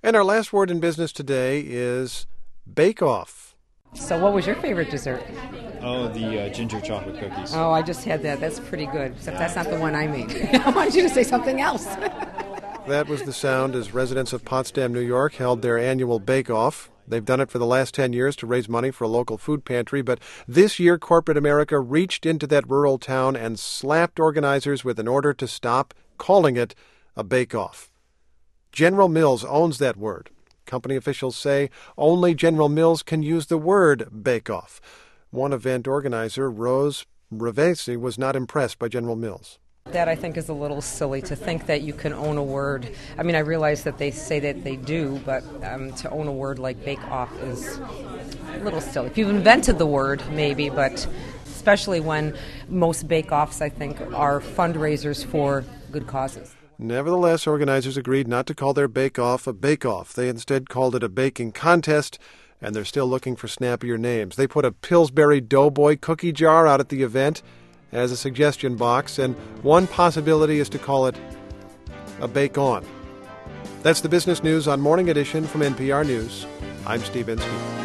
And our last word in business today is bake-off. So what was your favorite dessert? Oh, the ginger chocolate cookies. Oh, I just had that. That's pretty good, except that's not the one I made. I want you to say something else. That was the sound as residents of Potsdam, New York held their annual bake-off. They've done it for the last 10 years to raise money for a local food pantry, but this year corporate America reached into that rural town and slapped organizers with an order to stop calling it a bake-off. General Mills owns that word. Company officials say only General Mills can use the word bake-off. One event organizer, Rose Ravesi, was not impressed by General Mills. That I think is a little silly to think that you can own a word. I mean, I realize that they say that they do, but to own a word like bake-off is a little silly. If you've invented the word, maybe, but especially when most bake-offs, I think, are fundraisers for good causes. Nevertheless, organizers agreed not to call their bake-off a bake-off. They instead called it a baking contest, and they're still looking for snappier names. They put a Pillsbury Doughboy cookie jar out at the event as a suggestion box, and one possibility is to call it a bake-on. That's the business news on Morning Edition from NPR News. I'm Steve Inskeep.